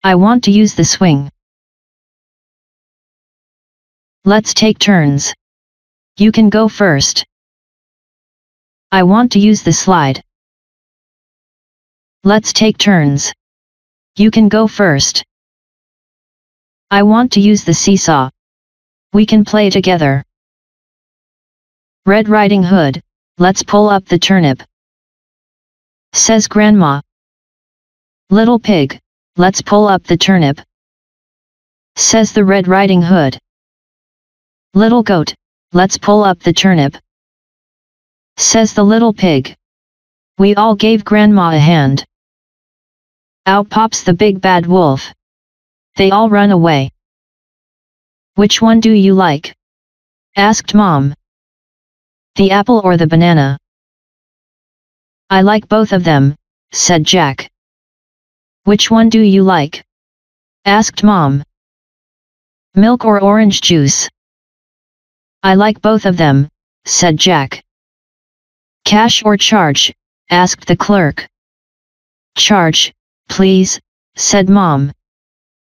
I want to use the swing. Let's take turns. You can go first. I want to use the slide. Let's take turns. You can go first. I want to use the seesaw. We can play together. Red Riding Hood, let's pull up the turnip, says Grandma. Little Pig, let's pull up the turnip, says the Red Riding Hood. Little Goat, let's pull up the turnip, says the Little Pig. We all gave Grandma a hand. Out pops the big bad wolf. They all run away. Which one do you like? Asked Mom. The apple or the banana? I like both of them, said Jack. Which one do you like? Asked Mom. Milk or orange juice? I like both of them, said Jack. Cash or charge? Asked the clerk. Charge, please, said Mom.